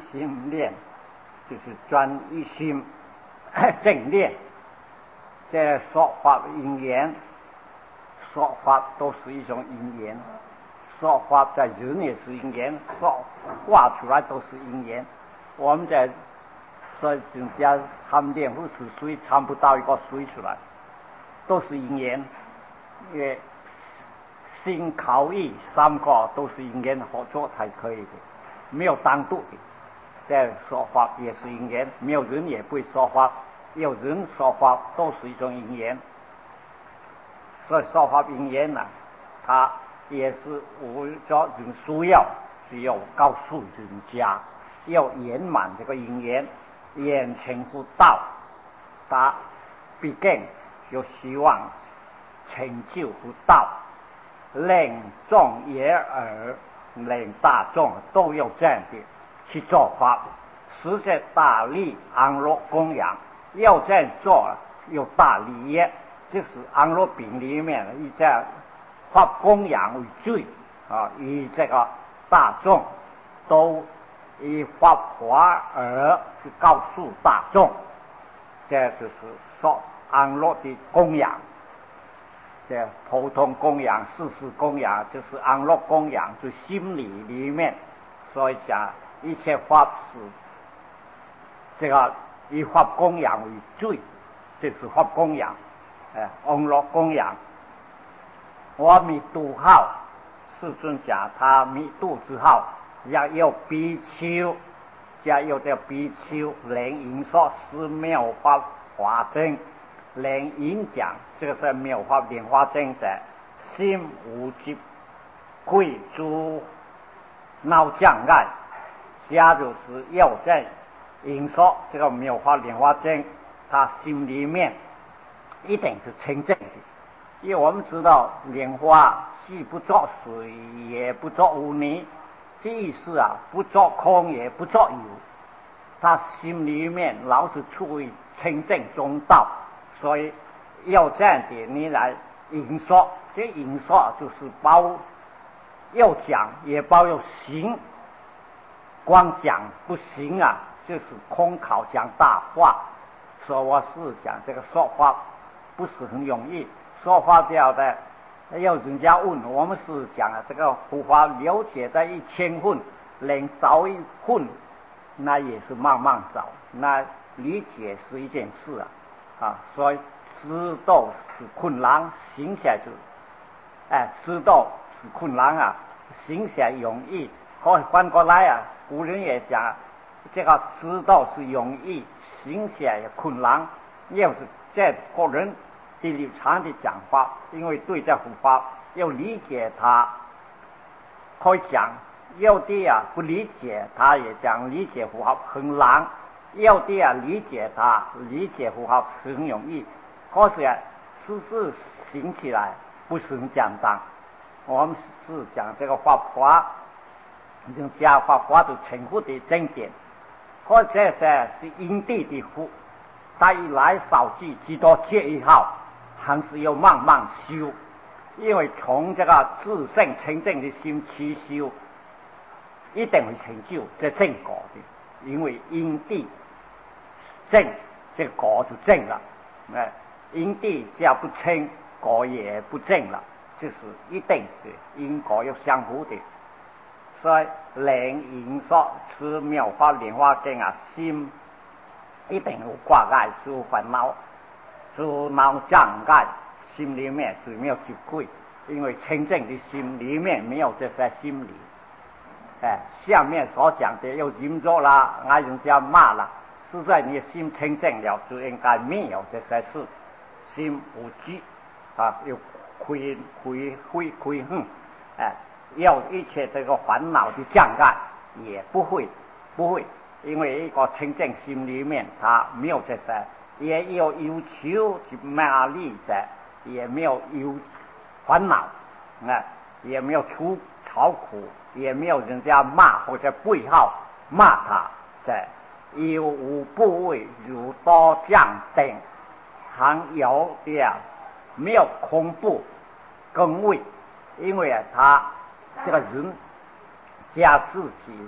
心念，就是专一心正念。这说法因缘，说法都是一种因缘，说法在人也是因缘，说话出来都是因缘。我们在说人家参念或是水参不到一个水出来，都是因缘。因为心口意三个都是因缘合作才可以的，没有单独的。这说法也是因缘，没有人也不会说法，有人说法都是一种因缘。所以说法因缘呢，它也是为着人需要，只有告诉人家要圆满这个因缘，眼前不到，他毕竟有希望成就不到，令众也耳，令大众都有这样的去做法，实在大利安乐供养。要这样做有大利益，就是安乐饼里面以这法供养为最啊，以这个大众都以法华而去告诉大众，这就是说安乐的供养。这普通供养、事实供养，就是安乐供养，就心理里面。所以讲一切法是这个以法供养为最，这是法供养，安乐供养。阿弥陀号，世尊讲他弥陀之号，要有比丘，加有这比丘能引说是妙法华真。能引讲，这个是妙法莲花经的心无疾贵诸闹障碍。假如是要在引说这个妙法莲花经，他心里面一定是清净的。因为我们知道莲花既不作水也不作污泥，这意思啊，不作空也不作有，他心里面老是处于清净中道。所以要这样的你来引说，这引说就是包要讲也包有行，光讲不行啊，就是空口讲大话。所以我是讲这个说法不是很容易，说法掉的要人家问，我们是讲这个佛法了解在1000分，连少一分那也是慢慢找，那理解是一件事啊，所以知道是困难，行起来就知道是困难啊，行起来容易。或反过来啊，古人也讲这个知道是容易，行起来也困难。要是这个人的立场的讲法，因为对这佛法要理解它，可以讲有的不理解，他也讲理解佛法很难。有的理解它，理解佛法很容易，可是事行起来不是很简单。我们是讲这个法华，用加法华的称呼的经典，或者是因地的福，他一来少记几多戒一号，还是要慢慢修，因为从这个自性清净的心去修，一定会成就这正果的，因为因地正，这个果就正了。因地只要不清，果也不正了，就是一定是因果要相互的。所以能引说是妙法莲花经啊，心一定有挂碍，有烦恼，有闹障碍，心里面是没有惧贵，因为清净的心里面没有这些心理。下面所讲的又淫作啦，爱人家骂啦，实在你心清净了，就应该没有这些事，心无惧有亏恨，要一切这个烦恼的障碍也不会，因为一个清净心里面他没有这些，也有忧求去骂力者，也没有忧烦恼，也没有出愁苦，也没有人家骂或者背后骂他，有无部位如多降等，还有的没有恐怖更畏，因为他这个人将自己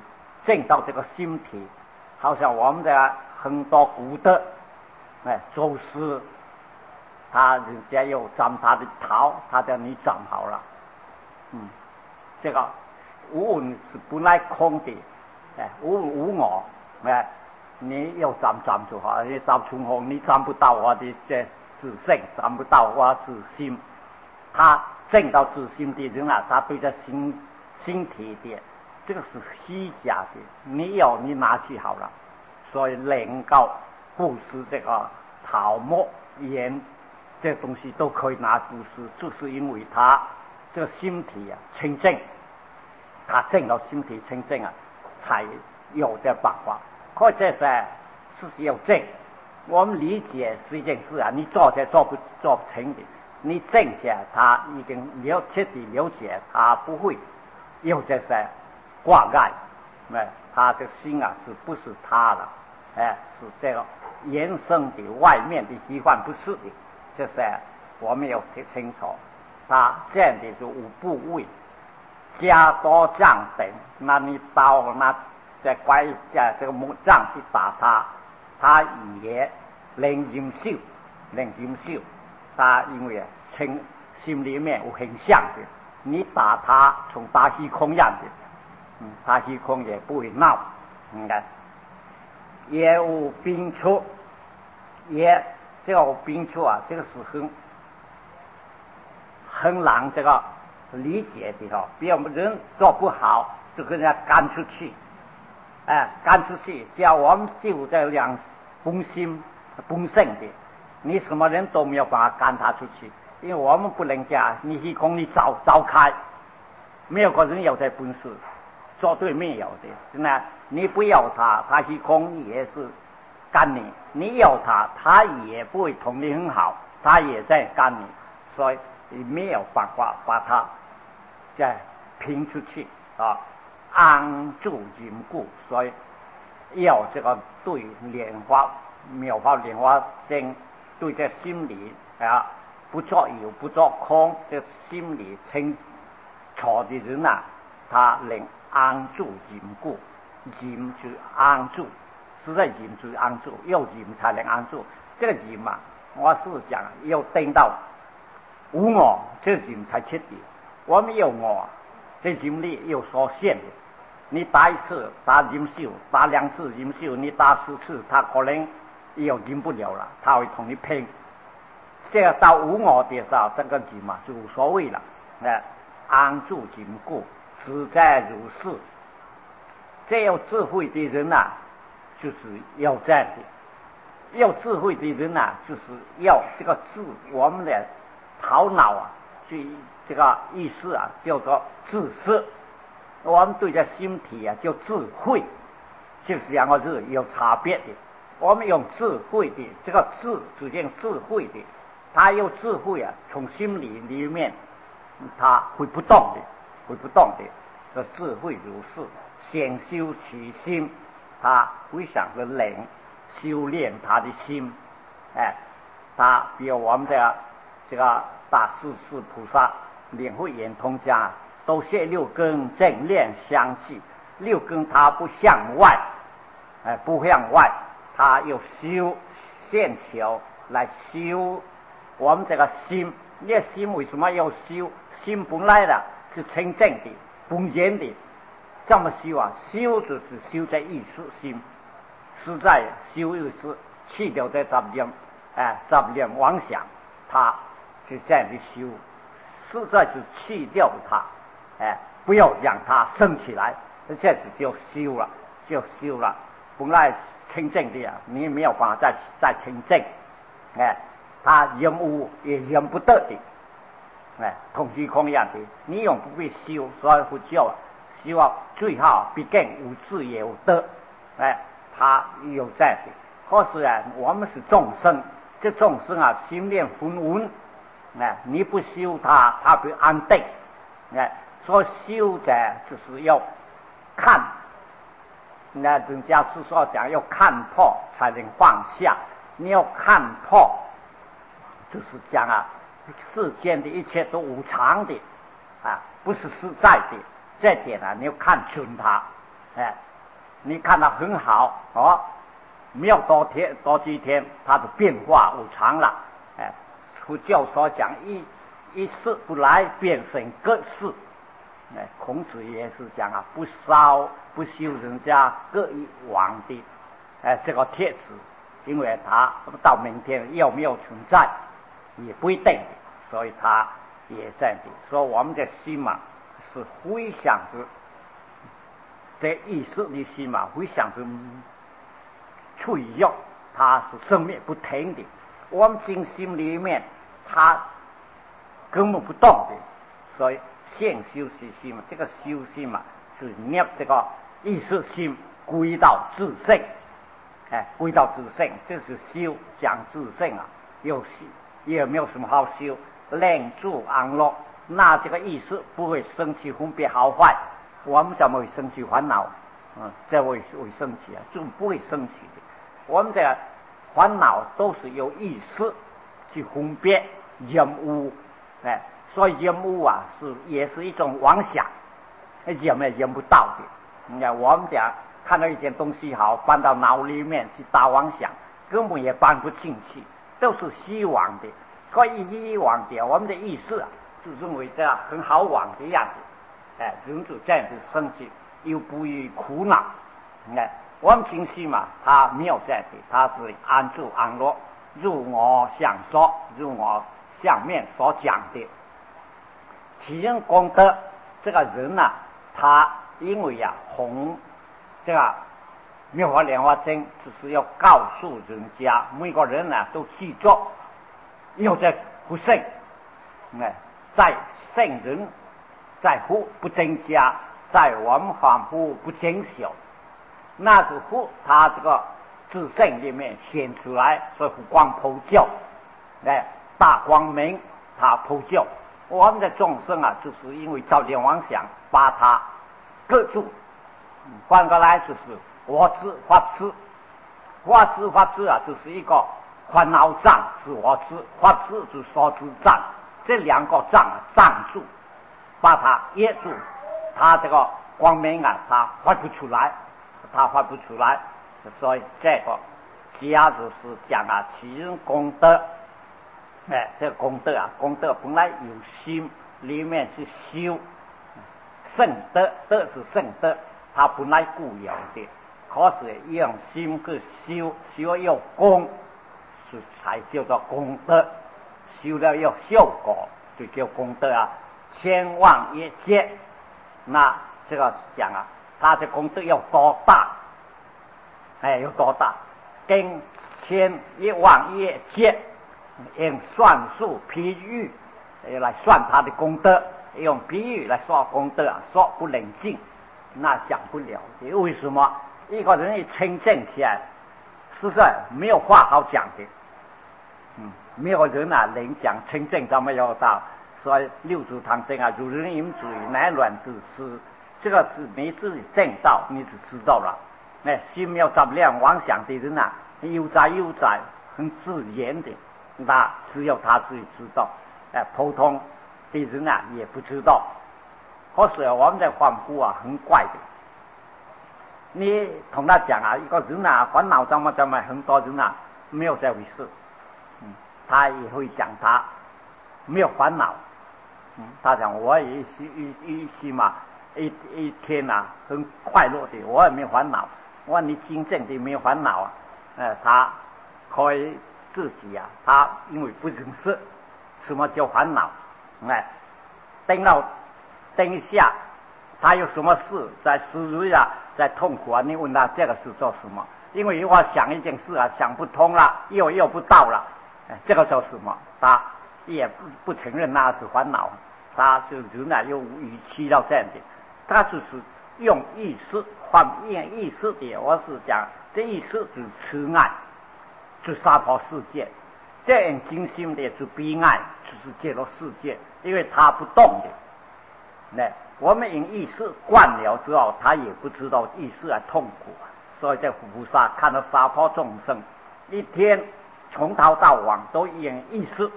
正到这个心体，好像我们的很多古德，祖师，人家又长他的桃，他叫你长好了，这个无是本来空的，无我，你要长就好，你长从红，你长不到我的这自性，长不到我自心。他正到自心的人啊，他对这心体的这个是虚假的，你拿去好了，所以能够布施这个桃木盐这东西都可以拿布施，就是因为他这个心体啊清净，他正到心体清净啊，才有这办法。或者是有正，我们理解是一件事啊，你做不成的，你正解他已经彻底了解，他不会有这些挂碍，他这心啊是不是他的，是这个延伸的外面的习惯不是的，这些我们要听清楚。他这样的就无部位加多降等，那你刀那在拐这个木杖去打他也能忍受，他因为心里面有很像的，你打他从打虚空样的，打虚空也不会闹，也无病处，也这个病处啊，这个是很难这个理解的哈。比如人做不好，就跟人家赶出去，赶出去，叫我们就这两本性的，你什么人都没有办法赶他出去，因为我们不能讲你虚空你早开，没有个人有这本事，绝对没有的。那你不要他虚空也是干你，你要他也不会同你很好，他也在干你，所以你没有办法把他再拼出去啊，安住禁锢。所以要这个对妙法莲花经对这心理啊，不作有不作空，这心理清楚的人啊，他能安住禁锢，禁就安住，实在禁就安住，要禁才能安住。这个禁嘛，我是讲要等到无我，这个禁才彻底。我们有我，这禁力有所限的。你打一次打忍受，打两次忍受，你打10次，他可能又忍不了了，他会同你拼。这个到无我的时候，这个禁嘛就无所谓了，安住禁锢，自在如是。这有智慧的人啊，就是要这样的。有智慧的人啊，就是要这个我们的头脑啊，这个意思啊，叫做自识。我们对这心体啊叫智慧，就是两个字有差别的。我们用智慧的这个只见智慧的，他有智慧啊，从心里面他会不动的，这智慧如是，先修其心，他非常的能修炼他的心，他比如我们的这个大势至菩萨领会圆通家都写6根正念相继，6根他不向外，他又现修来修我们这个心。你的心为什么要修？心本来的是清净的、本然的，这么修啊？修就是修在意识心，实在修意识，去掉这杂念妄想，他就这样的修，实在是去掉它。不要让它升起来，这就修了。本来清净的啊，你没有办法再清净，它忍无也忍不得的，同虚空一样的，你用不必修，所以佛教希望最好毕竟无智也有德，它有这样的。可是啊，我们是众生，这众生啊，心念混沌，你不修它不安定，所修的就是要看，人家是说讲要看破才能放下。你要看破，就是讲啊，世间的一切都无常的，不是实在的。这点啊，你要看准它， 你看它很好哦，没有多几天，它的变化无常了。佛教所讲一世不来，变成各世。孔子也是讲啊，不修人家各一往的。这个帖子，因为它到明天有没有存在也不一定，所以它也在的。所以我们的心嘛，是回想着这意识的心嘛，回想着脆弱，它是生灭不停的。我们进心里面，它根本不动的，所以现修习心嘛，这个修心嘛，是捏这个意识心归到自性。归到自性，这是修，讲自性啊，也没有什么好修，练住安乐，那这个意识不会生起分别好坏，我们怎么会生起烦恼？这会生起啊，就不会生起的。我们的烦恼都是由意识去分别厌恶，所以厌恶啊也是一种妄想，厌也厌不到的。你看我们讲。看到一件东西好，搬到脑里面去打妄想，根本也搬不进去，都是虚妄的。所以虚妄的，我们的意识就认为这样很好玩的样子，人就这样子生气，又不于苦恼。我们情绪嘛，它没有这样的，它是安住安乐，如我想说，如我下面所讲的，其人功德，这个人他因为这个妙法莲花经只是要告诉人家，每个人都记住，要在不胜，在圣人，在福不增加，在我们凡夫不减小，那是福他这个自性里面显出来，所以福光普照，大光明他普照。我们的众生就是因为造业妄想，把它隔住。换过来就是我执法执，就是一个烦恼障，是我执；法执就是所知障，这两个障住，把它噎住，它这个光明它发不出来，所以这个家就是讲其人功德，这个功德本来有心里面是修圣德，德是圣德。它本来固有的，可是用心去修要功，是才叫做功德。修了要效果，就叫功德千万业界，那这个讲它的功德要多大？有多大？跟千一万业界，用算术比喻来算它的功德，用比喻来说功德说不冷静。那讲不了的，为什么？一个人一清正起来，实在没有话好讲的。没有人能讲清正都没有到，所以六祖坛经如人饮水，乃卵之师。这个是你自己证到，你就知道了。心没有杂念妄想的人悠哉，很自然的，那只有他自己知道。普通的人也不知道。可是我们的凡夫很怪的，你同他讲一个人烦恼怎么很多人没有这回事，他也会讲他没有烦恼，他讲我也一嘛一天很快乐的，我也没有烦恼。我说你真正的没有烦恼他可以自己他因为不认识什么叫烦恼，等一下，他有什么事在思虑在痛苦你问他这个是做什么？因为我想一件事想不通了，又不到了，这个叫什么？他也不承认那是烦恼，他就人又语气到这样的，他就是用意识用意识的，我是讲这意识是慈爱，是娑婆世界，这样精心的是悲哀，就是这个世界，因为他不动的。我们用意识惯了之后，他也不知道意识痛苦，所以这菩萨看到娑婆众生一天从头到晚都用意识，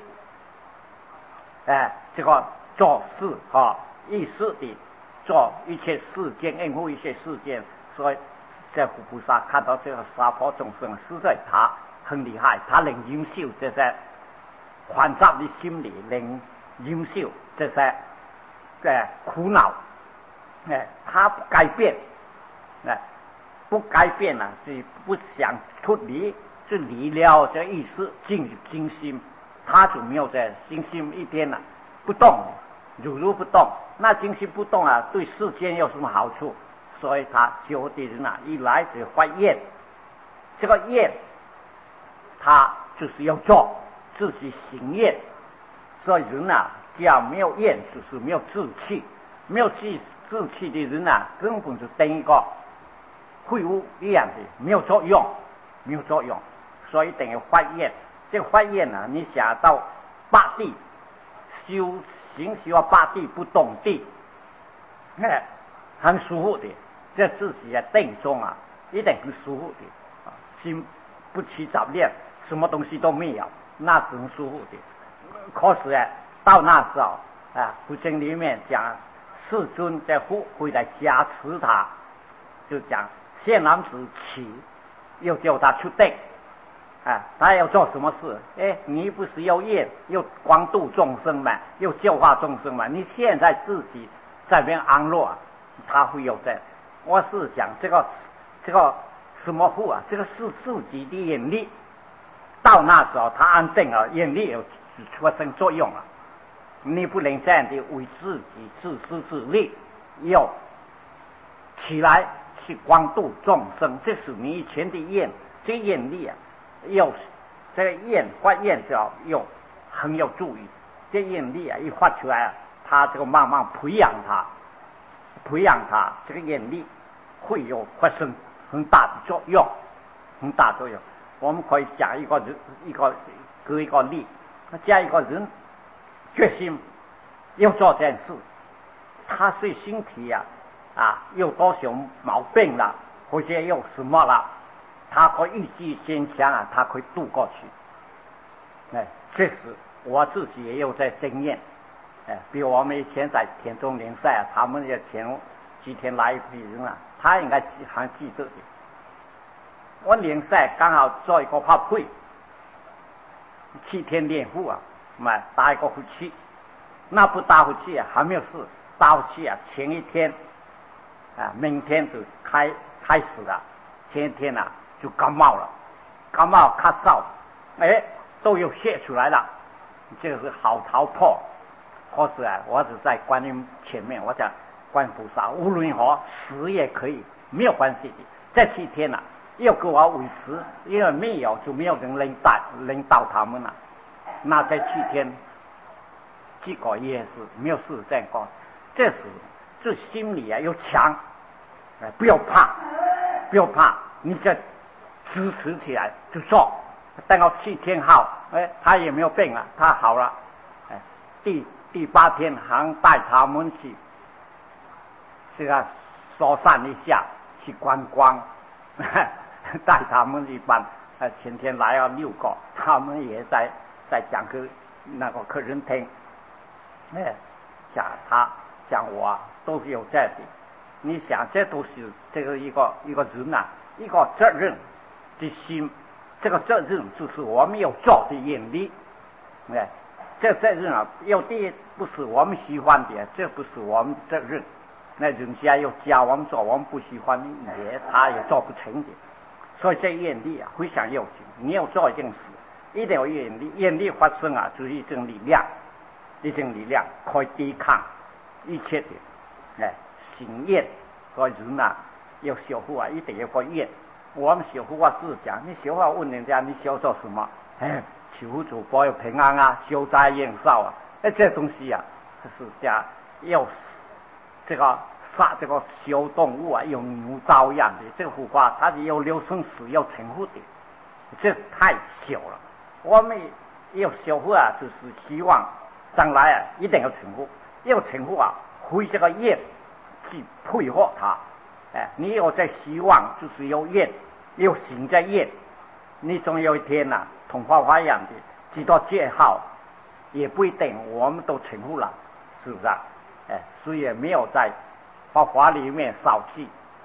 这个做事意识的做一切事件，应付一切事件，所以这佛菩萨看到这个娑婆众生，实在他很厉害，他能忍受这些烦躁的心理，能忍受这些苦恼，他不改变，不改变啊，是不想出离，就离了这意识进入精心，他就没有在精心一边不动，如不动，那精心不动啊，对世间有什么好处？所以他修的人一来就发愿，这个愿他就是要做自己行愿，所以人只要没有愿，就是没有志气，没有志气的人根本就等一个废物一样的，没有作用，没有作用，所以等于发愿。这个发愿你想到八地修行，需要八地不动地，很舒服的。这自己定中一定很舒服的，心不起杂念，什么东西都没有，那是很舒服的。可是到那时候佛经里面讲，世尊在会来加持他，就讲现男子起，又叫他出定，他要做什么事？你不是要业，又光度众生嘛，又教化众生嘛，你现在自己在边安乐，他会有这。我是讲这个什么护这个是自己的眼力，到那时候他安定了，眼力有发生作用了。你不能这样的为自己自私自利，要起来去光度众生，这是你以前的愿，这眼力要这个愿发愿就要很有注意，这眼力一发出来他这个慢慢培养他这个眼力会有发生很大的作用，很大作用。我们可以讲一个例，加一个人决心要做这件事，他是身体有多少毛病了，或者有什么了，他可以意志坚强他可以度过去。这是我自己也有在经验。比如我们以前在田中联赛他们也前几天来一批人他应该还记得的。我联赛刚好做一个发配，7天练户打一个回去，那不打回去还没有事，打回去前一天明天就开始了，前一天就感冒了，感冒咳嗽，都有血出来了，这个是好逃破。可是我只在观音前面，我讲观菩萨无论如何死也可以，没有关系的。这7天要给我维持，因为没有就没有人领导他们了。那这7天结果也是没有事这样过。这时这心里要强，不要怕，你就支持起来就做。等到7天后，他也没有病了，他好了。第8天还带他们去这个疏散一下，去观光，带他们一班前天来了6个，他们也在讲给那个客人听，像我都是有这的。你想这都是这个一个人一个责任的心，这个责任就是我们要做的愿力。这责任有的不是我们喜欢的，这不是我们的责任。那人家要教我们做我们不喜欢的他也做不成的。所以这愿力非常要紧。你要做一件事，一定要愿力，愿力发生就是一种力量，可以抵抗一切的行愿。所以人要修护一定要个愿。我们修护是讲，你修护问人家你修做什么？求主保佑平安消灾延寿这东西是讲要这个杀这个小动物用牛刀一样的，这个护法它是有留生死要成护的，这太小了。我们要修护就是希望将来一定要成护，要成护会这个愿去配合它。你有这希望就是有愿，有行在愿，你总有一天同花花一样的直到戒号也不一定我们都成护了，是不是所以也没有在花花里面少记，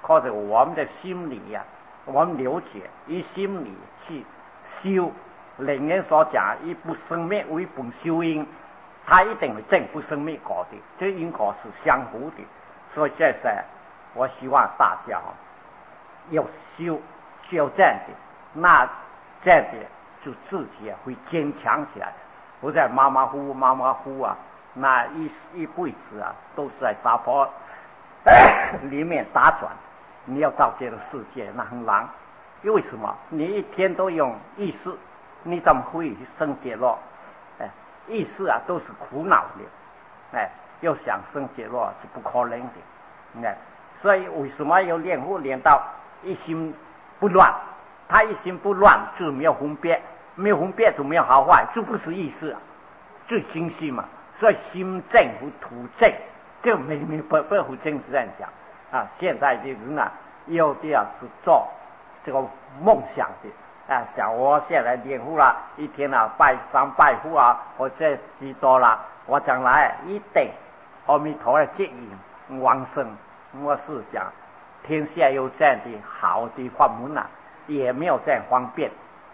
靠着我们的心理呀，我们了解以心理去修。人人所讲以不生灭为本修因，它一定会证不生灭果的，这因果是相互的。所以这是我希望大家要修这样的，那这样的就自己会坚强起来，不再马马虎虎啊，那一辈子啊都是在沙坡里面打转。你要到这个世界那很难，因为什么？你一天都用意识，你怎么会生解脱？意识啊都是苦恼的，要想生解脱是不可能的，所以为什么要练佛练到一心不乱？他一心不乱就没有分别，没有分别就没有好坏，这不是意识啊，最精细嘛。所以心正和土正，这明白和真是这样讲啊。现在的人啊，有的是做这个梦想的。像我现在练佛了，一天啊拜三拜佛啊，或者知道了，我将来一定阿弥陀的接引往生。我是讲，天下有这样的好的法门啊，也没有这样方便。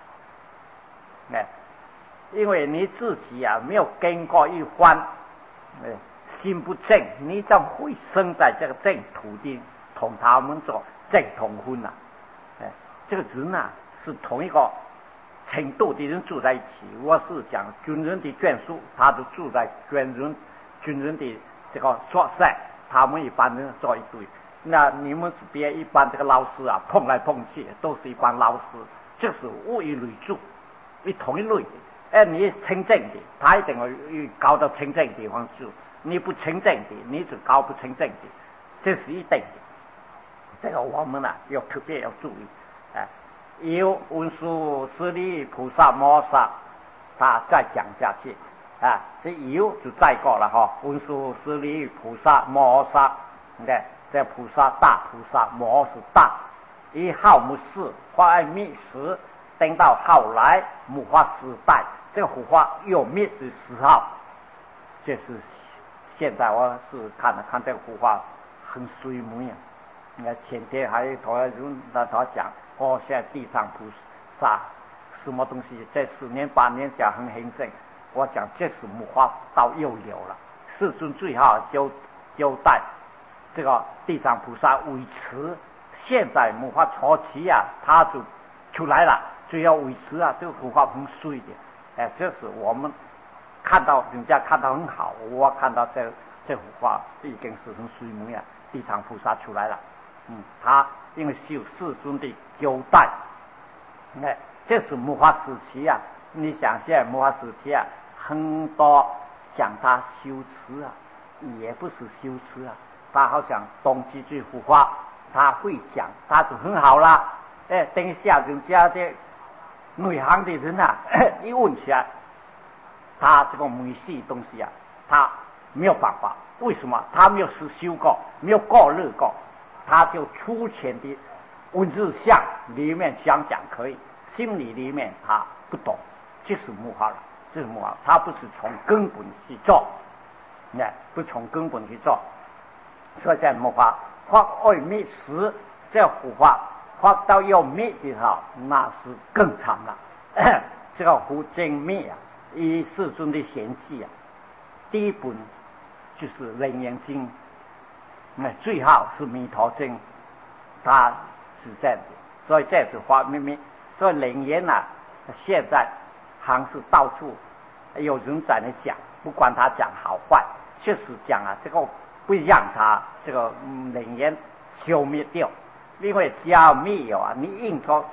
因为你自己啊没有经过一番，心不正，你怎么会生在这个正土地同他们做正同婚啊？这个人啊是同一个程度的人住在一起。我是讲军人的眷属，他都住在军人的这个宿舍，他们一般人坐一堆。那你们这边一般这个老师啊碰来碰去都是一般老师，这是物以类聚，一同一类的。你清正的，他一定会搞到清正的地方住；你不清正的，你就搞不清正的，这是一定的。这个我们啊要特别要注意。有文殊师利菩萨摩萨，他再讲下去这有就再过了文殊师利菩萨摩萨，这菩萨大菩萨摩是大，以号目四化爱密时，等到后来木化时代，这个护法又灭是10号。这是现在我是看这个护法很水门呀。前天还有同人他讲现在地藏菩萨什么东西在10年8年下很兴盛。我讲这是木化道又有了，世尊最好交代这个地藏菩萨维持。现在木化初期他就出来了，就要维持这个护法很水的。这是我们看到人家看到很好，我看到这幅画已经是很水门呀。地藏菩萨出来了，他因为修世尊的交代，这是木化时期你想现在木化时期很多想他修持也不是修持他好像懂几句佛法，他会讲，他就很好啦。等一下人家的内行的人一问起来，他这个迷信东西他没有办法。为什么？他没有实修过，没有过日过，他就粗浅的文字相里面讲可以，心理里面他不懂，这是木化了，这是木化，他不是从根本去做，不从根本去做。所以在木化发爱灭时，这护法发到要灭的时候，那是更长了。这个护真灭以世尊的贤记第一本就是《楞严经》，最好是《弥陀经》，它是这样的。所以这是发明，所以楞严现在还是到处有人在那讲，不管他讲好坏，就是讲这个不让他这个楞严消灭掉，因为只要没有你印出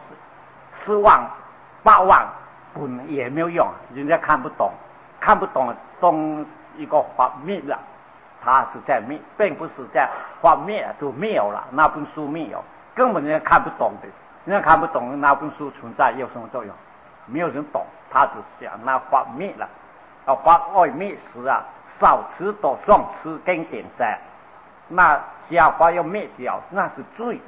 10万8万本也没有用，人家看不懂东一个法灭了，他是在灭，并不是在法灭就没有了，那本书没有，根本人家看不懂的，人家看不懂那本书存在有什么作用？没有人懂，他只想那法灭了，法爱灭时少吃多壮吃经典在，那假法要灭掉，那是最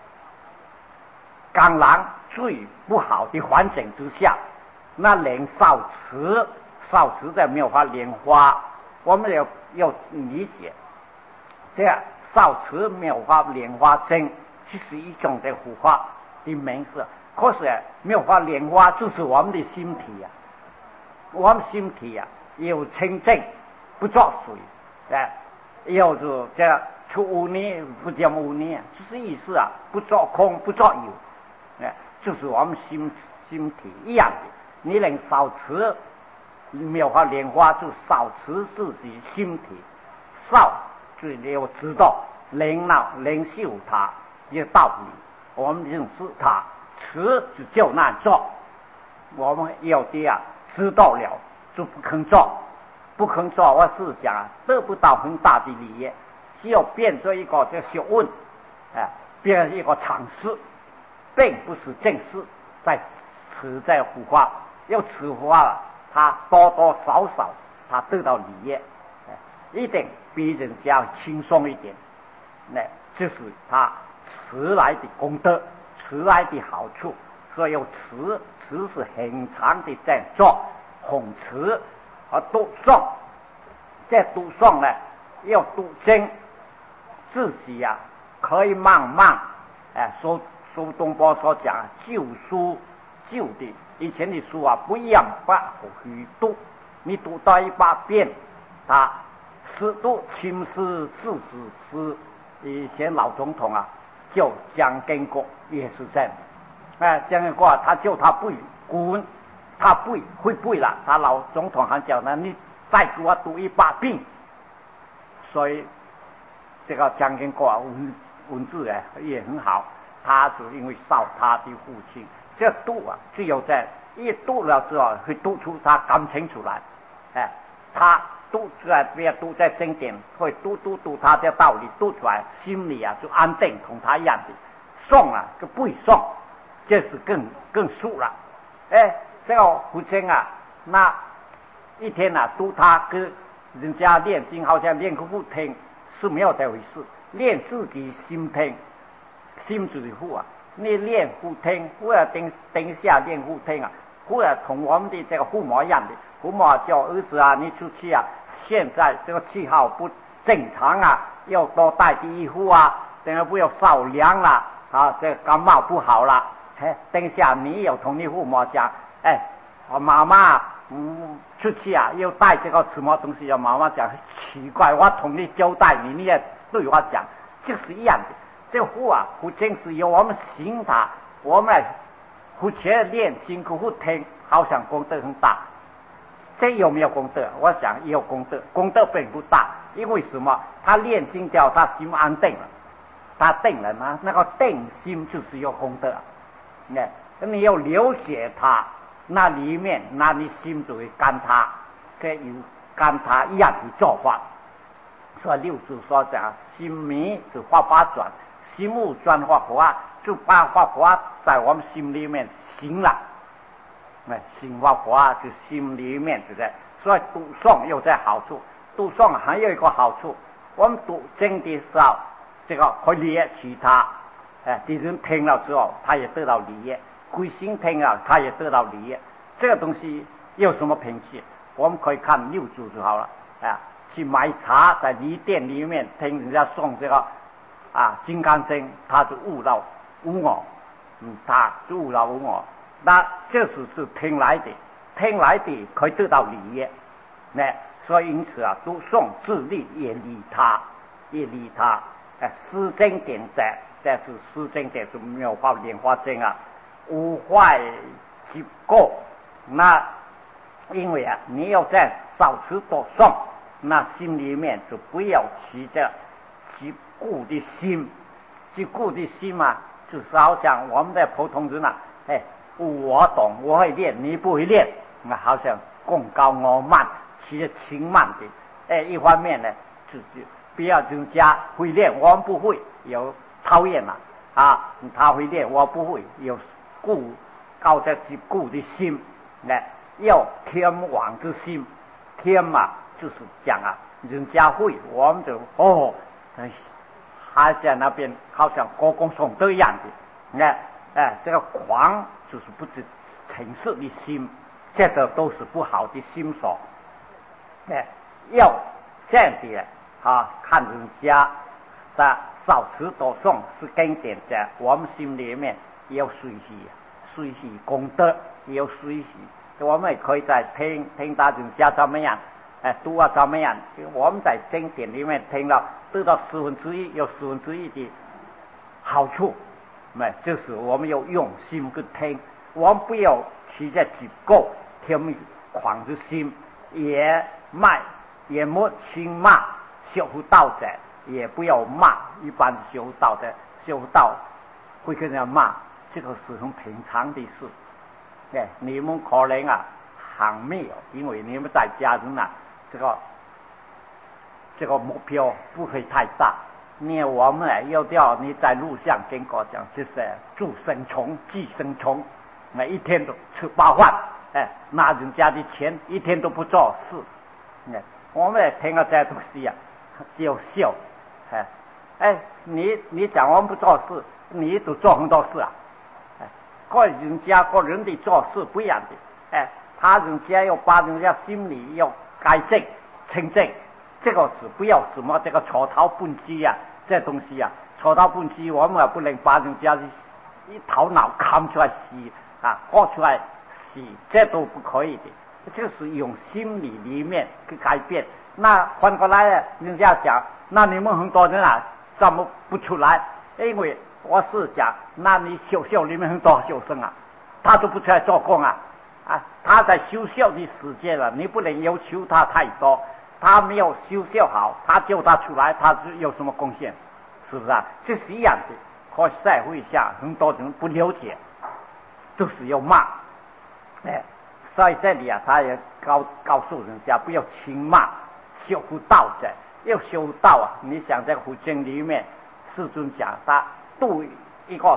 刚然最不好的环境之下，那连少吃在没有法莲花。我们要理解，这少持妙法莲花经就是一种的护法的名字。可是妙法莲花就是我们的心体啊，我们心体啊有清净不作水，要是这出污泥不讲污泥，就是意思啊，不作空不作有，就是我们心体一样的。你能少持妙法莲花，就少持自己心体，少就你要知道能修它一个道理，我们认识它，持就难做。我们有的知道了就不肯做，不肯做，我是讲得不到很大的利益，只有变成一个这学问，变成一个常识，并不是正式在持在护法。要持护法了，他多多少少他得到利益，一定比人家轻松一点，那就是他持来的功德，持来的好处。所以要持是很长的在做弘持和读诵，在读诵呢要读经，自己可以慢慢苏东坡所讲旧书旧的以前的书不一样，不许读，你读到一把遍，他识读亲师自是以前老总统叫蒋经国也是这样。蒋经国他叫他背古文，他会背了，他老总统还讲呢，你再给我读一把遍。所以这个蒋经国文字也很好，他是因为受他的父亲这读只有在一读了之后会读出他感情出来，他读出来不要读在经典，会读他的道理读出来，心里就安定，同他一样的。诵就背诵，这是更熟了。这个父亲那一天读他跟人家练经，好像练给父听是没有这回事，练自己心听，心自己护你练父听，或者等下练父听或者同我们的这个父母一样的，父母叫儿子你出去现在这个气候不正常要多带的衣服等下不要着凉了这感冒不好了。等下你有同你父母讲，妈妈出去要带这个什么东西，妈妈讲奇怪，我同你交代你也对我讲，就是一样的。这父亲是由我们行他，我们父亲练经给父听，好像功德很大。这有没有功德？我想也有功德，功德并不大。因为什么？他练经掉，他心安定了，他定了嘛，那个定心就是有功德。你要了解他，那里面那你心就会跟他，这有跟他一样的做法。所以六祖说讲，心迷就法法转，心无转法华，就把法华在我们心里面行了。心法华就心里面就在。所以读诵有这好处，读诵还有一个好处，我们读经的时候，这个可以利益其他敌人听了之后，他也得到利益；归心听了，他也得到利益。这个东西有什么凭据？我们可以看六祖就好了。去买茶，在梨店里面听人家送这个金刚经，他就悟到无我，他就悟到无我。那这是听来的，听来的可以得到利益。所以因此读诵自利也利他，思经典在。但是思经典是妙法莲花经无坏其过。那因为你要在少持多诵，那心里面就不要起这极固的心，极固的心就是好像我们的普通人我懂我会练，你不会练，好像功高我慢，起得轻慢的。一方面呢，就是不要人家会练，我们不会，有讨厌他会练，我不会，有高这极固的心，要天王之心。天就是讲人家会，我们就还在那边好像歌功颂德一样的。这个狂就是不知诚实的心，这个都是不好的心所。要这样的看人家的少吃多诵是经典在我们心里面有随喜功德，有随喜。我们也可以在听大众家怎么样，读啊怎么样，我们在经典里面听了，得到1/10，有1/10的好处。就是我们要用心去听，我们不要起在结构听狂之心，也莫轻骂修道者，也不要骂一般修道的，修道会跟人骂，这个是很平常的事。你们可能还没有，因为你们在家中这个目标不会太大。我们要叫你在路上经过讲，就是寄生虫，一天都吃饱饭，拿人家的钱，一天都不做事。我们也听了这东西就笑。你讲我们不做事，你都做很多事啊。个人的做事不一样的，他人家要把人家心里要改正清正，这个是不要什么这个戳头蹦鸡这东西戳头蹦鸡我们也不能把人家的一头脑看出来洗过出来洗，这都不可以的。这是用心理里面去改变。那反过来人家讲，那你们很多人怎么不出来？因为我是讲，那你学校里面很多学生他都不出来做工他在修校的时间你不能要求他太多，他没有修校好，他叫他出来，他有什么贡献？是不是这是一样的。可社会下很多人不了解，都是要骂。所以这里他也告诉人家不要轻骂修道者，要修道你想在佛经里面世尊讲他度一个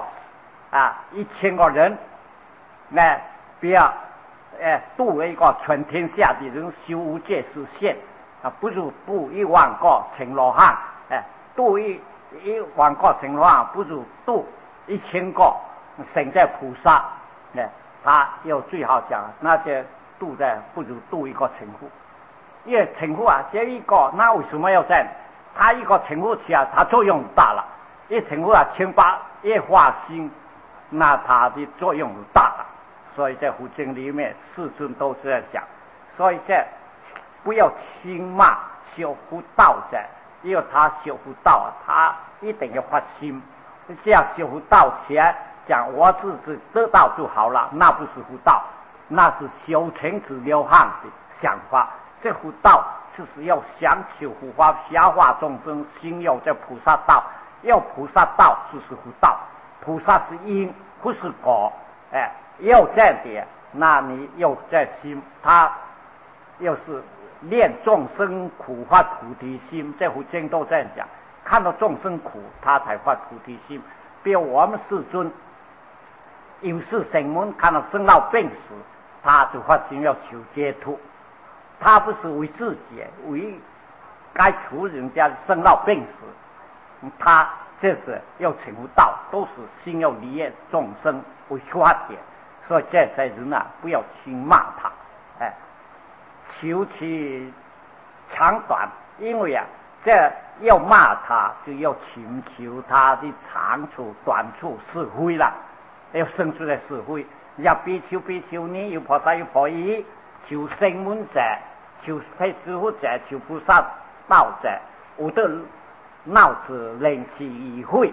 1000个人，不要度一个全天下的人修无界实现不如度10000个成罗汉，度1万个成罗汉不如度1000个成在菩萨。他又最好讲那些度的不如度一个成佛，因为成佛这一个那为什么要这样？他一个成佛起他作用大了，一成佛千把一化心，那他的作用大了。所以在佛经里面世尊都是在讲，所以这不要轻骂修佛道者，因为他修佛道他一定要发心，这样修佛道前讲我自己得到就好了，那不是佛道，那是修成之流汗的想法。这佛道就是要想求护法下化众生，心有这菩萨道，要菩萨道就是佛道，菩萨是因不是果，要这样的，那你有这心，他要是练众生苦发菩提心，这佛经都这样讲，看到众生苦他才发菩提心。比如我们世尊有事生门，看到生老病死，他就发心要求解脱，他不是为自己，为该除人家的生老病死，他这是要成佛道，都是心要利益众生为出发点。所以这些人不要轻骂他，求其长短，因为这要骂他就要请求他的长处短处是非了，要生出来是非。要比丘尼，有菩萨有菩提，求声闻者，求配师傅者，求菩萨道者，有的闹子令其议会。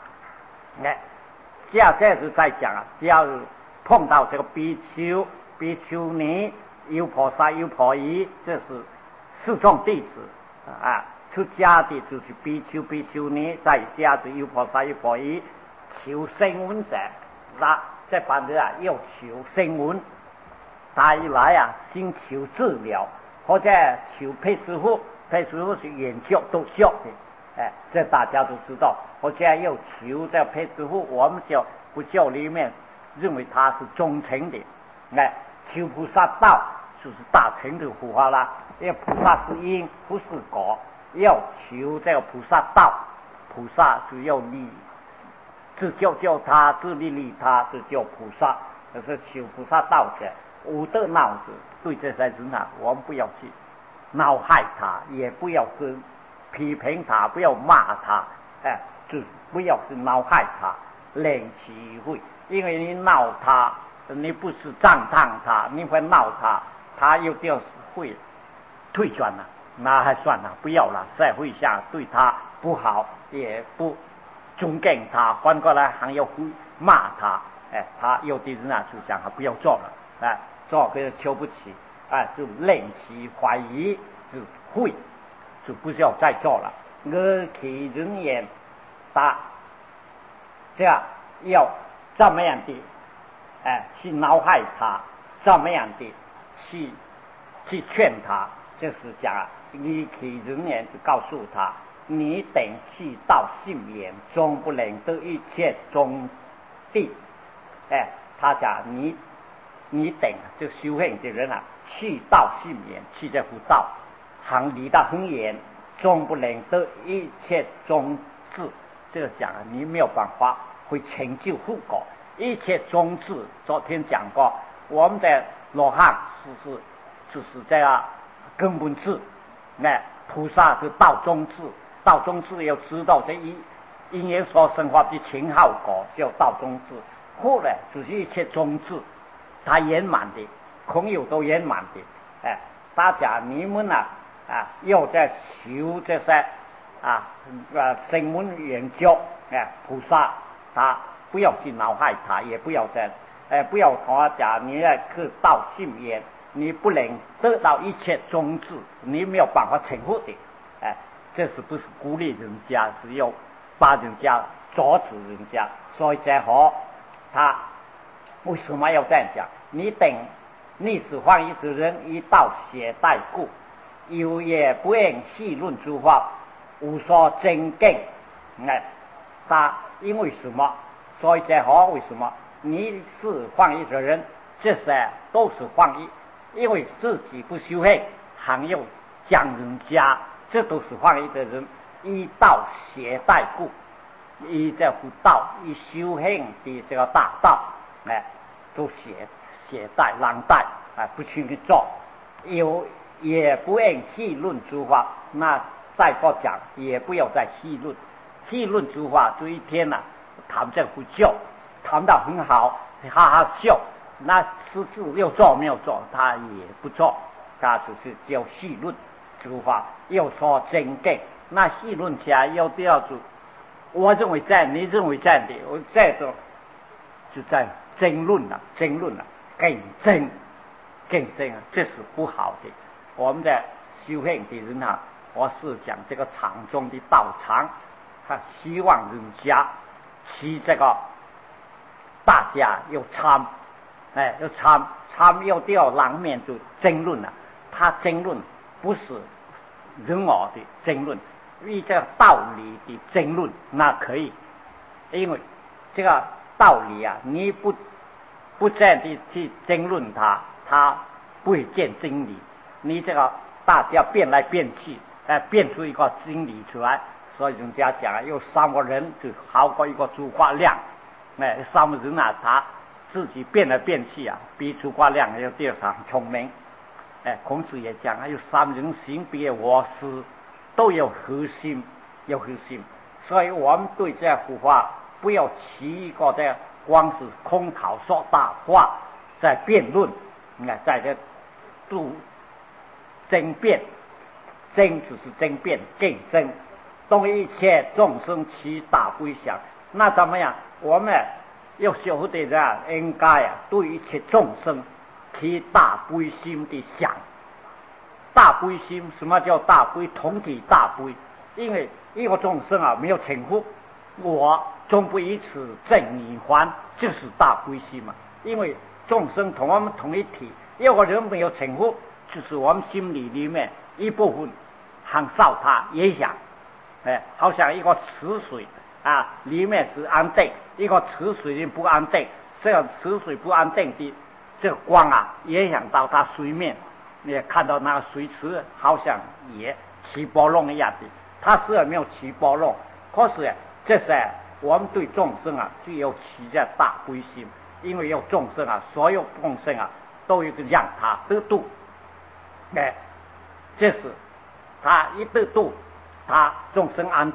这样子在讲只要碰到这个比丘尼，有菩萨有菩提，这是四众弟子出家的就是比丘尼，在家的有菩萨有菩提，求声闻者，那这班人要求声闻，他一来先求治疗，或者求配师傅是研究都学的，这大家都知道。或者要求这配师傅，我们就佛教里面认为他是忠诚的，求菩萨道就是大乘的佛法啦。因为菩萨是因不是果，要求这个菩萨道，菩萨就要自救他，自利他，就叫菩萨。可是求菩萨道者，无的脑子对这些人我们不要去恼害他，也不要去批评他，不要骂他， 就不要去恼害他，令其会，因为你闹他，你不是赞叹他，你会闹他，他又掉会退转了，那还算了，不要了。社会上对他不好，也不尊敬他，反过来还要骂他，他有的人就想他不要做了，做给他瞧不起，就令其怀疑，就会就不需要再做了。而其人言，他这样要怎么样的，去恼害他，怎么样的去劝他，就是讲你其人言就告诉他，你等气道信言，终不能得一切终地。他讲你等就修行的人气道信言，气在乎道，行离道很远，终不能得一切终智。这个讲你没有办法会成就后果。一切终智，昨天讲过，我们的罗汉就是这样根本智，菩萨是道中智，道中智要知道这因缘所生发的前后果，叫道中智。后来就是一切中智，它圆满的，空有都圆满的。大家你们要在修这些声闻缘觉，菩萨他不要去恼害他，也不要不要同他讲你去道信言，你不能得到一切终智，你没有办法成佛的。这是不是鼓励人家，是要把人家阻止人家。所以最好他为什么要这样讲？你等逆使放逸之人，一道携带故，有也不应细论诸法，无所增进。他因为什么？所以最好为什么？你是放逸的人，这些都是放逸，因为自己不修行，还要讲人家，这都是放逸的人。依道携带故，依这乎道，依修行的这个大道，都携带囊带，不去做，也不应细论诸法。那再过讲，也不要再细论，细论诸法，这一天谈这不教，谈到很好，哈哈笑。那实质要做没有做，他也不做，他就是叫细论诸法，要说真正。那细论起来要做，我认为这样，你认为这样的，我这种就在争论了，竞争，这是不好的。我们的修行的人我是讲这个场中的道场，他希望人家其这个大家要参，要参要掉狼面就争论了。他争论不是人我的争论，依这个道理的争论那可以，因为这个道理你不这样的去争论他不会见真理。你这个大家变来变去，变出一个真理出来。所以人家讲有3个人就好过一个诸葛亮。3个人他自己变来变去比诸葛亮要第二场聪明。孔子也讲有3人行，比我师都有核心，所以我们对这幅画不要起一个的光是空考说大话，在辩论，在这度争辩，争就是争辩竞争，动一切众生其大归想。那怎么样？我们要晓得应该对一切众生其大悲心的想。大悲心，什么叫大悲？同体大悲。因为一个众生没有成佛，我终不以此正你还，就是大悲心嘛。因为众生同我们同一体，一个人没有成佛，就是我们心里面一部分很少他也想，好像一个池水里面是安定，一个池水里不安定，这个池水不安定的这个光也想到它水面，你也看到那个水池好像也起波浪一样的，它虽然没有起波浪，可是这是我们对众生就要起这大悲心。因为有众生所有众生都有个让他得度，这是他一得度，他众生安定，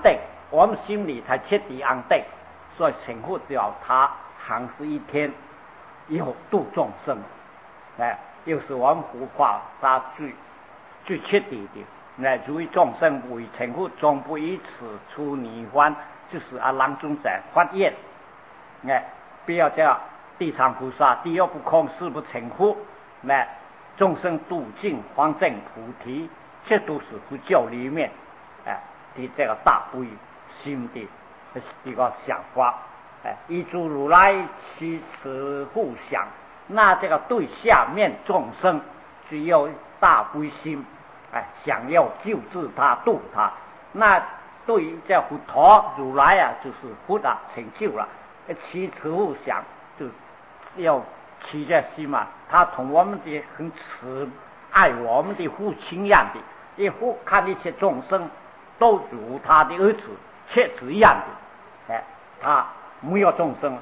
我们心里才彻底安定。所以成佛只要他行事一天，有度众生，又是我们佛法他最彻底的。如意众生为成佛，终不以此出泥洹，就是阿郎中者发愿。不要叫地藏菩萨，地又不空，誓不成佛。众生度尽方证菩提，这都是佛教里面的这个大悲心的一个想法。依诸如来其慈护想，那这个对下面众生只有大悲心，想要救治他度他。那对于这佛陀如来就是佛成就了，其慈护想就要起这心嘛，他同我们的很慈爱我们的父亲一样的，一父看一切众生都如他的儿子切子一样的。他没有众生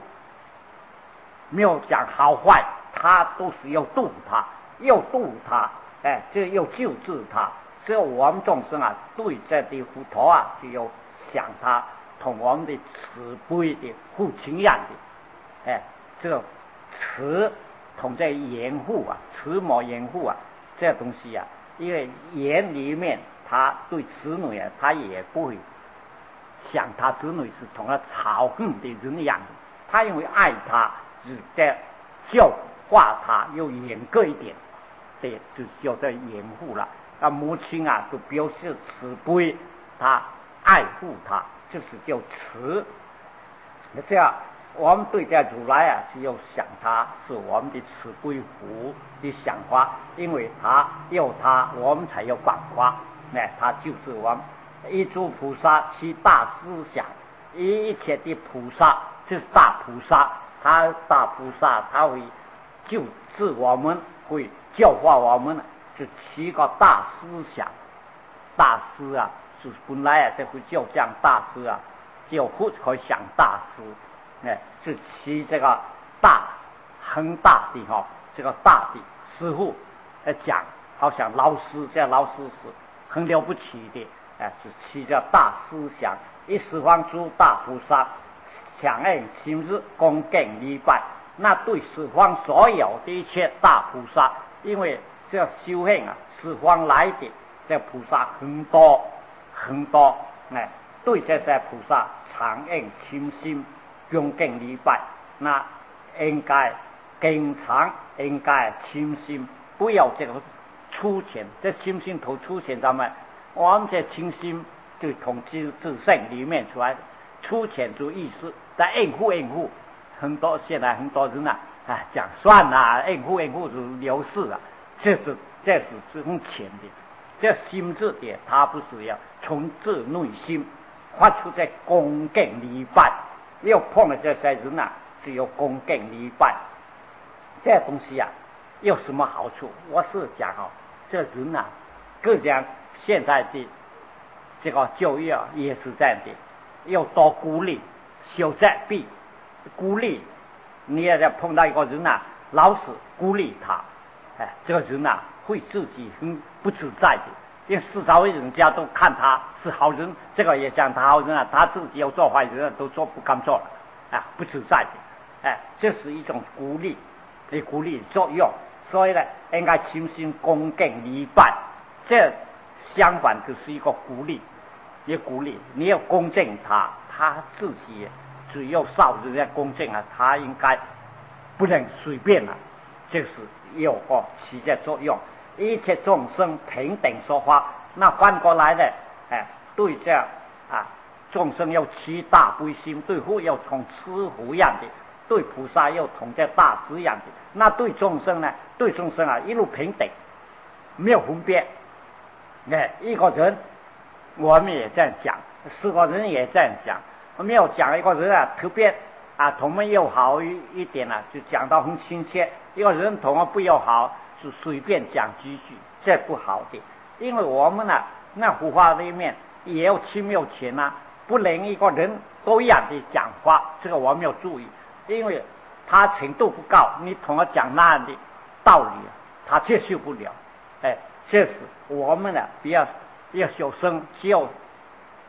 没有讲好坏，他都是要度他，这要救治他。所以我们众生对这的佛陀就要想他同我们的慈悲的父亲一样的。这个慈同这严护慈母严护这东西因为严里面他对子女他也不会想他子女是同他仇恨的人一样的，他因为爱他，只在教化他又严格一点，就叫做严护了。母亲就表示慈悲，他爱护他，就是叫慈。这样我们对待如来就要想他是我们的慈悲福的想法，因为他有他，我们才有办法。他就是我们一诸菩萨其大思想，一切的菩萨就是大菩萨，大菩萨他会救治我们，会教化我们，就七个大思想。大师就是本来这会叫这样大师叫佛可以想大师。是其这个大很大的这个大的师傅讲，好像老师，这老师是很了不起的。是其叫大思想，一十方诸大菩萨响应今日恭敬礼拜。那对十方所有的一切大菩萨，因为这修行十方来的这菩萨很多很多，对这些菩萨常应心心恭敬礼拜。那应该经常应该心心，不要这个出钱，这心心头出钱，咱们我们这清心就从自性里面出来的，出钱就意思在应付，很多现在很多人讲算应付就流逝了，这是这种钱的，这心智的，他不是要从自内心发出这恭敬礼拜。要碰了这些人只有恭敬礼拜。这东西有什么好处？我是讲这人各家现在的这个教育也是这样的，要多鼓励，小责备，鼓励。你也在碰到一个人老是鼓励他，这个人会自己很不自在的，因为四周围人家都看他是好人，这个也讲他好人他自己要做坏人都做不敢做了，不自在的。这是一种鼓励的作用。所以应该心心恭敬礼拜，这相反就是一个鼓励，也鼓励你要恭敬他自己只有少人家恭敬他应该不能随便这是有个起这作用。一切众生平等说法。那反过来的对这众生要起大悲心，对佛要从慈福一样的，对菩萨要从这大慈一样的。那对众生一路平等，没有分别。一个人我们也这样讲，4个人也这样讲，没有讲一个人特别同我们友好一点就讲到很亲切。一个人同我们不友好，是随便讲几句，这不好的。因为我们那佛法里面也有亲没有钱不能一个人都一样的讲话，这个我们要注意。因为他程度不高，你同他讲那样的道理他接受不了。这是我们比较小声，只有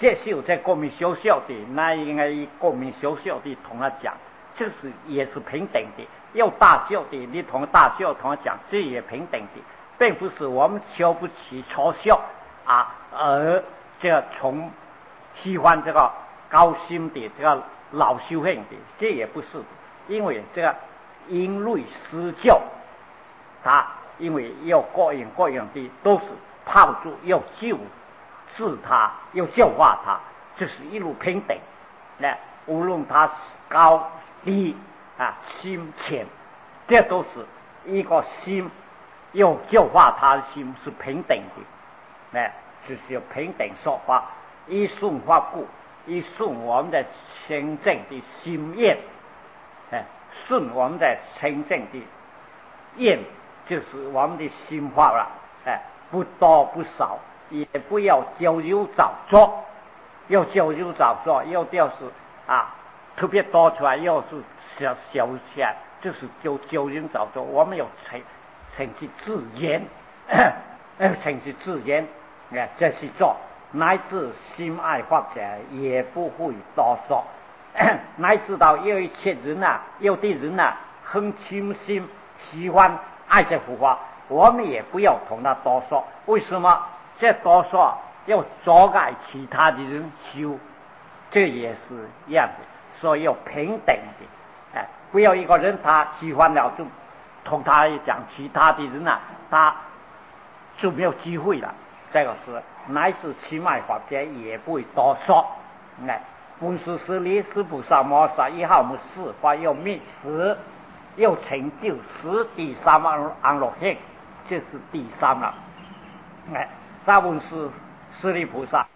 这是有在国民学校的，那应该以国民学校的同他讲，这是也是平等的。有大校的，你同大校同他讲，这也平等的，并不是我们瞧不起嘲笑啊，而这从喜欢这个高深的这个老修行的，这也不是的，因为这个因类施教，他因为要各样的都是炮竹要救治他，要教化他，这是一路平等。那无论他高低啊，深浅，这都是一个心，要教化他的心是平等的。那就是要平等说法，以顺法故，以顺我们的清净的心愿，顺我们的清净的愿，就是我们的心法了。不多不少，也不要矫揉造作，要矫揉造作，要就是特别多出来，要是小起来，就是矫揉造作。我们要成其自然，成其自然，这是做，乃至心爱法者也不会多说。乃至到有一些人有的人很倾心喜欢爱这幅画，我们也不要同他多说。为什么？这多说要阻碍其他的人修，这也是一样的。所以要平等的，不要一个人他喜欢了就同他讲，其他的人他就没有机会了。这个是乃至七脉法界也不会多说。文殊师利师菩萨摩萨一号母四法要灭十，要成就十第三安乐性，这是第三了。大文殊师利菩萨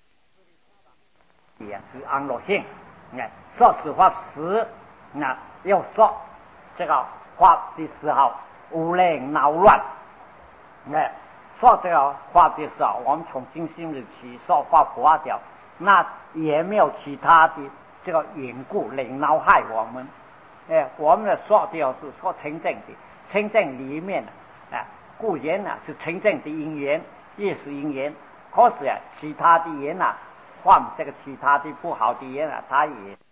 也是安乐性。说实话十，要说这个话的时候无人恼乱。说这个话的时候，我们从精心日起说话佛教，那也没有其他的这个缘故来恼害我们。我们的说的是说清净的，清净里面固然是清净的因缘，也是因缘，可是其他的缘换这个其他的不好的缘它也